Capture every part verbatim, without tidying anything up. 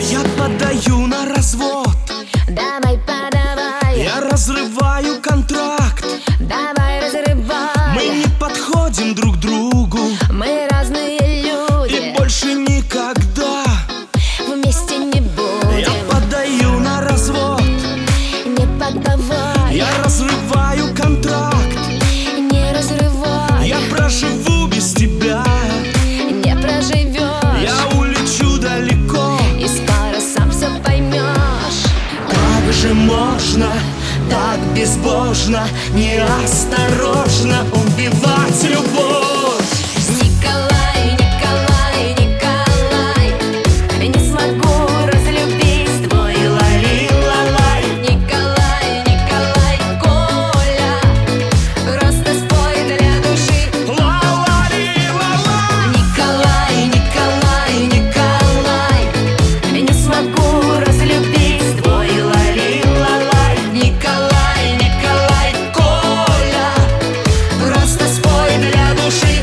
Я подаю на развод. Давай, подавай. Я разрываю контракт. Давай, разрывай. Мы не подходим друг другу. Мы разные люди. И больше никогда вместе не будем. Я подаю на развод. Не подавай. Я разрываю контракт. Не разрывай. Я проживу без тебя. Не проживешь. Я улечу далеко. И скоро сам все поймешь. Как же можно так безбожно, неосторожно убивать любовь? Николай, Николай, Николай, не смогу разлюбить твой лали-лалай. Николай, Николай, Коля, просто спой для души. Ла-ла-ли-ла-ла. Николай, Николай, Николай, не смогу разлюбить твой лали-лалай. Николай, Николай, Коля, просто спой для души.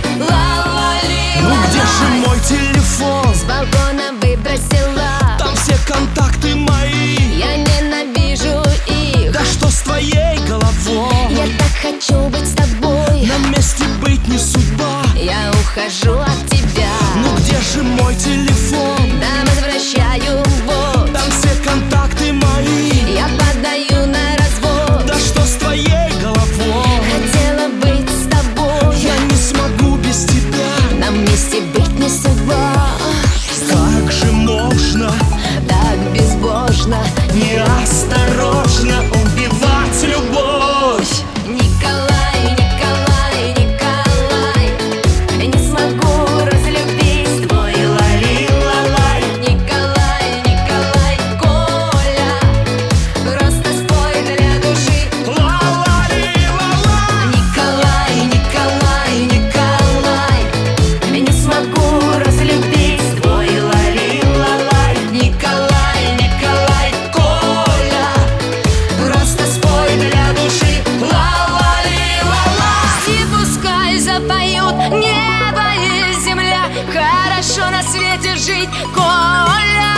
Ну где же мой телефон? С балкона выбросила. Там все контакты мои. Я ненавижу их. Да что с твоей головой? Я так хочу быть с тобой. На месте быть не судьба. Я ухожу от тебя. Ну где же мой телефон? Да, возвращаю вот. Там все контакты мои. Я подаю на развод. Да что с твоей головой? Хотела быть с тобой. Я не смогу без тебя. Нам вместе быть не судьба. Как же можно Так безбожно, неосторожно убивать любовь? Николай, Николай, Николай, не смогу разлюбить твой лали-лалай. Николай, Николай, Коля, просто спой для души. Ла-ла-ли-ла-ла. Николай, Николай, Николай, не смогу разлюбить твой лали-лалай. Николай, Николай, Коля, просто спой для души. Ла-ла-ли-ла-ла. И пускай запоют небо и земля. Хорошо на свете жить, Коля.